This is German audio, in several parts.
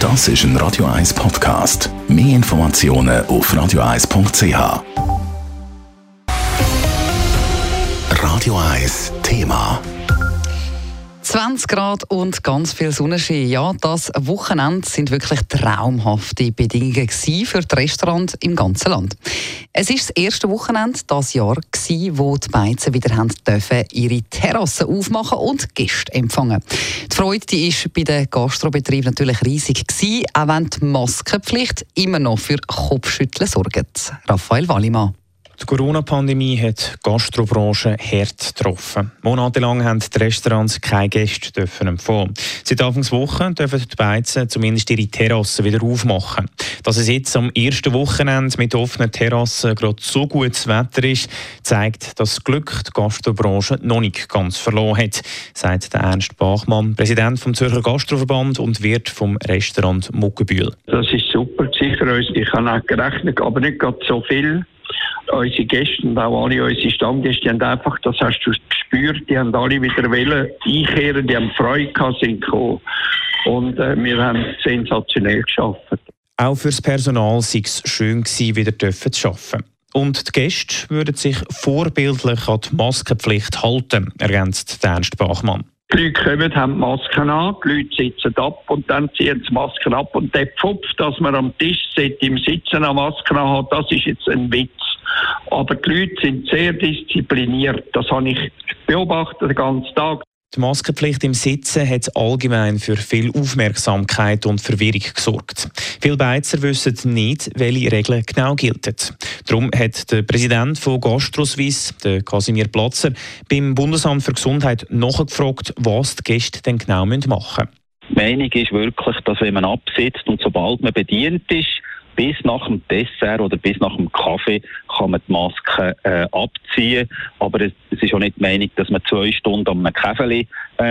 Das ist ein Radio 1 Podcast. Mehr Informationen auf radio1.ch. Radio 1 Thema. 20 Grad und ganz viel Sonnenschein. Ja, das Wochenende sind wirklich traumhafte Bedingungen für die Restaurants im ganzen Land. Es ist das erste Wochenende dieses Jahr, wo die Beizen wieder ihre Terrassen aufmachen und Gäste empfangen. Die Freude war bei den Gastrobetrieben natürlich riesig, auch wenn die Maskenpflicht immer noch für Kopfschütteln sorgt. Raphael Wallimann. Die Corona-Pandemie hat die Gastrobranche hart getroffen. Monatelang haben die Restaurants keine Gäste empfangen. Seit Anfangswoche dürfen die Beizen zumindest ihre Terrassen wieder aufmachen. Dass es jetzt am ersten Wochenende mit offenen Terrassen gerade so gutes Wetter ist, zeigt, dass das Glück die Gastrobranche noch nicht ganz verloren hat, sagt der Ernst Bachmann, Präsident vom Zürcher Gastroverband und Wirt vom Restaurant Muckenbühl. Das ist super für uns. Ich habe auch gerechnet, aber nicht gerade so viel. Unsere Gäste und auch alle unsere Stammgäste, die haben einfach, das hast du gespürt, die haben alle wieder einkehren, die haben Freude gehabt, sind gekommen. Und wir haben sensationell gearbeitet. Auch für das Personal sei es schön gewesen, wieder zu arbeiten. Und die Gäste würden sich vorbildlich an die Maskenpflicht halten, ergänzt Ernst Bachmann. Die Leute kommen, haben Masken an, die Leute sitzen ab und dann ziehen sie Masken ab. Und der Pfupf, dass man am Tisch sitzt, im Sitzen eine Maske hat, das ist jetzt ein Witz. Aber die Leute sind sehr diszipliniert. Das habe ich beobachtet den ganzen Tag. Die Maskenpflicht im Sitzen hat allgemein für viel Aufmerksamkeit und Verwirrung gesorgt. Viele Beizer wissen nicht, welche Regeln genau gelten. Darum hat der Präsident von GastroSuisse, der Casimir Platzer, beim Bundesamt für Gesundheit nachgefragt, was die Gäste denn genau machen müssen. Die Meinung ist wirklich, dass wenn man absitzt und sobald man bedient ist, bis nach dem Dessert oder bis nach dem Kaffee kann man die Maske abziehen. Aber es ist auch nicht die Meinung, dass man 2 Stunden an einem Käfeli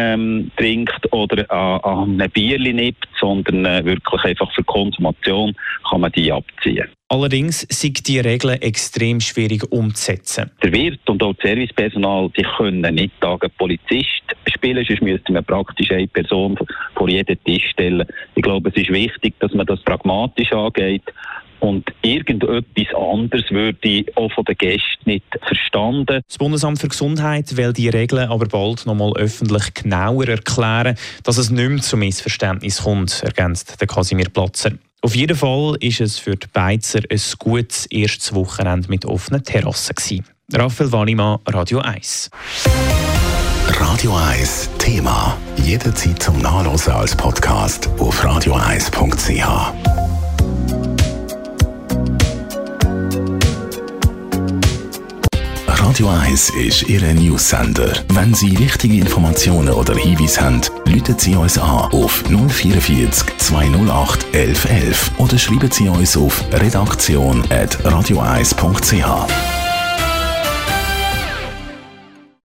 trinkt oder an einem Bierli nippt, sondern wirklich einfach für Konsumation kann man die abziehen. Allerdings sind die Regeln extrem schwierig umzusetzen. Der Wirt und auch das Servicepersonal, die können nicht Tage Polizist spielen, sonst müsste man praktisch eine Person vor jeden Tisch stellen. Ich glaube, es ist wichtig, dass man das pragmatisch angeht. Und irgendetwas anderes würde auch von den Gästen nicht verstanden. Das Bundesamt für Gesundheit will die Regeln aber bald noch mal öffentlich genauer erklären, dass es nicht mehr zu Missverständnis kommt, ergänzt der Casimir Platzer. Auf jeden Fall ist es für die Beizer ein gutes erstes Wochenende mit offenen Terrassen gewesen. Raphael Wallimann, Radio 1. Radio 1 Thema. Jederzeit zum Nachlesen als Podcast auf radio1.ch. Radio 1 ist Ihr News-Sender. Wenn Sie wichtige Informationen oder Hinweise haben, rufen Sie uns an auf 044 208 1111 oder schreiben Sie uns auf redaktion@radio1.ch.